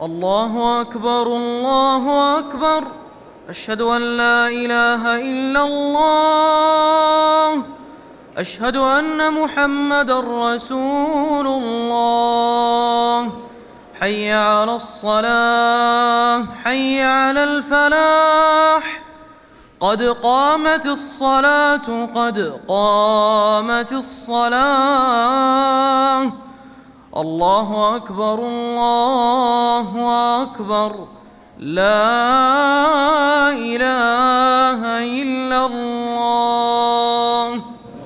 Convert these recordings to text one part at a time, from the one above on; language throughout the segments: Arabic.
الله أكبر الله أكبر. أشهد أن لا إله إلا الله. أشهد أن محمدًا رسول الله. حي على الصلاة، حي على الفلاح. قد قامت الصلاة، قد قامت الصلاة. الله أكبر الله أكبر. لا إله إلا الله.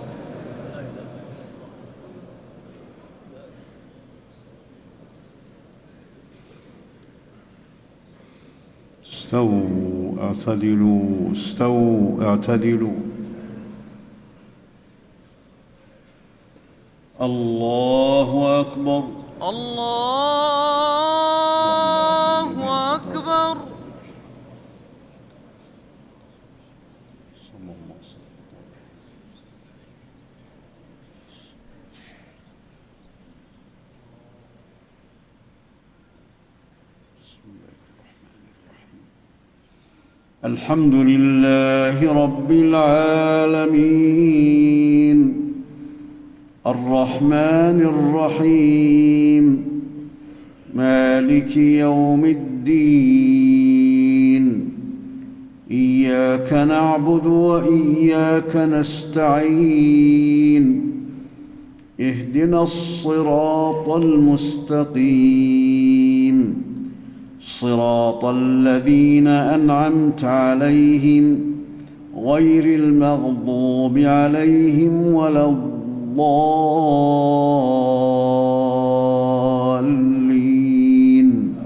استووا اعتدلوا، استووا اعتدلوا. الله أكبر الله أكبر. الحمد لله رب العالمين الرحمن الرحيم مالك يوم الدين. إياك نعبد وإياك نستعين. اهدنا الصراط المستقيم، صراط الذين أنعمت عليهم غير المغضوب عليهم ولا الضالين.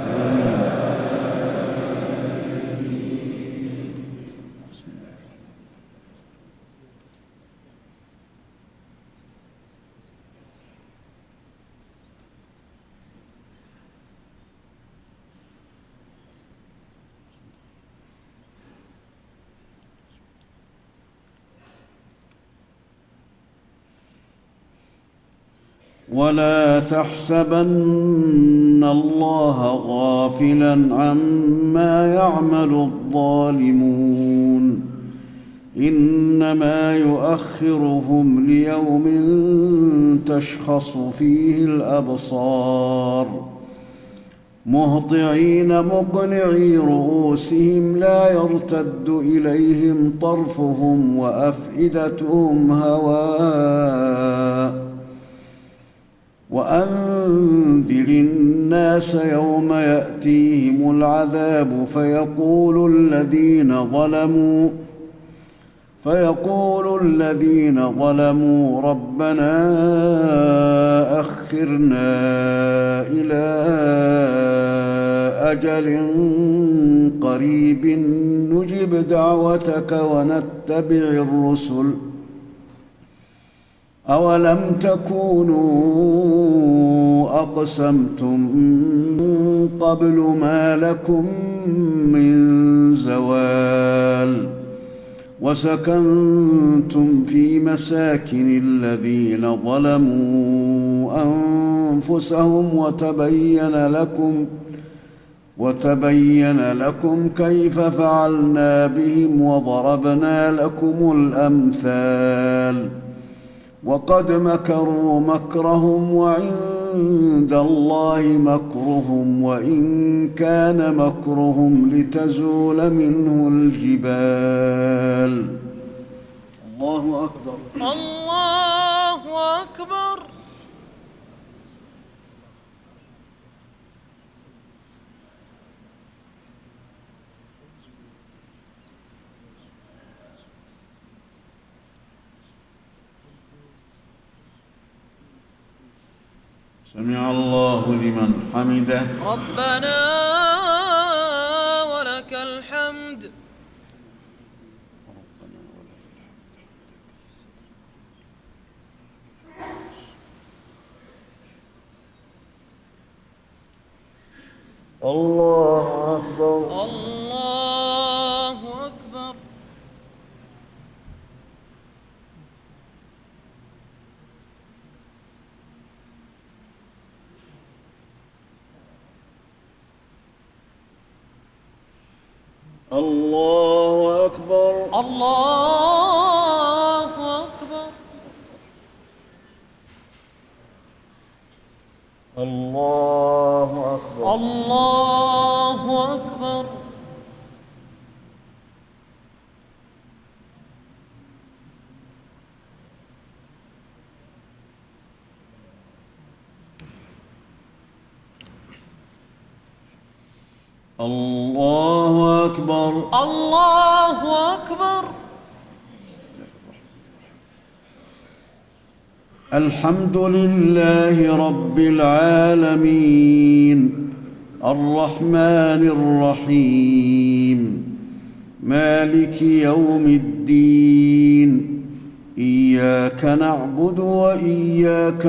ولا تحسبن الله غافلاً عما يعمل الظالمون، إنما يؤخرهم ليوم تشخص فيه الأبصار، مهطعين مقنعي رؤوسهم لا يرتد إليهم طرفهم وأفئدتهم هواء. وأنذر الناس يوم يأتيهم العذاب فيقول الذين ظلموا ربنا أخرنا إلى أجل قريب نجب دعوتك ونتبع الرسل، أولم تكونوا أقسمتم من قبل ما لكم من زوال، وسكنتم في مساكن الذين ظلموا أنفسهم وتبين لكم كيف فعلنا بهم وضربنا لكم الأمثال. وقد مكروا مكرهم وعند الله مكرهم وإن كان مكرهم لتزول منه الجبال. الله أكبر الله أكبر. سمع الله لمن حمده. ربنا ولك الحمد. الله أكبر الله أكبر. الله أكبر. الله أكبر. الله أكبر. الله أكبر. الله أكبر. الله أكبر. الحمد لله رب العالمين الرحمن الرحيم مالك يوم الدين إياك نعبد وإياك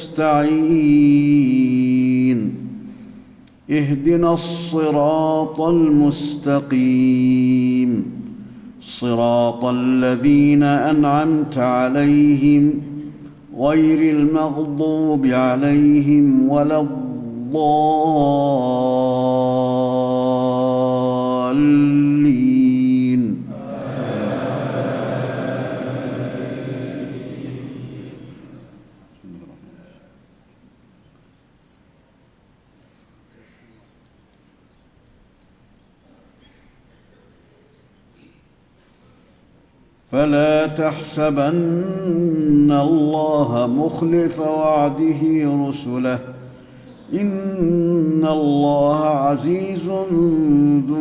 نستعين اهدنا الصراط المستقيم صراط الذين أنعمت عليهم غير المغضوب عليهم ولا الضالين. فلا تحسبن الله مخلف وعده رسله إن الله عزيز ذو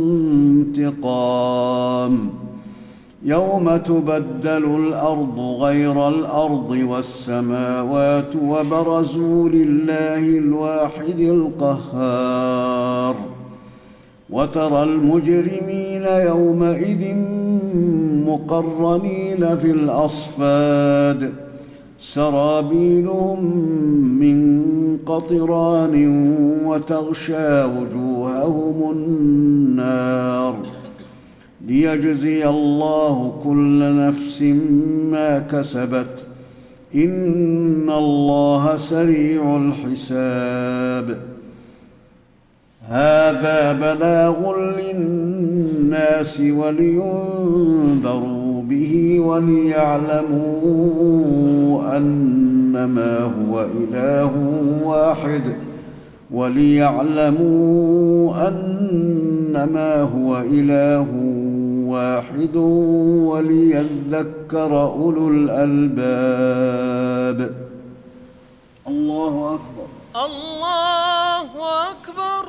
انتقام يوم تبدل الأرض غير الأرض والسماوات وبرزوا لله الواحد القهار وترى المجرمين يومئذ مقرنين في الأصفاد سرابيلهم من قطران وتغشى وجوههم النار ليجزي الله كل نفس ما كسبت إن الله سريع الحساب. هذا بلاغ للناس ولينذروا به وليعلموا أنما هو إله واحد وليذكر أولو الألباب. الله أكبر. الله أكبر.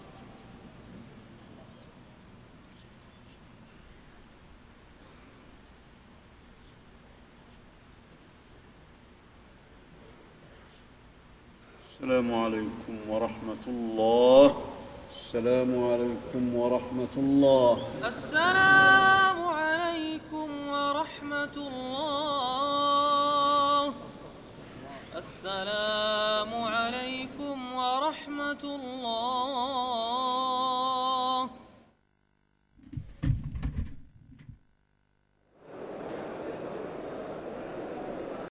السلام عليكم ورحمة الله. السلام عليكم ورحمة الله. السلام عليكم ورحمة الله. السلام عليكم ورحمة الله.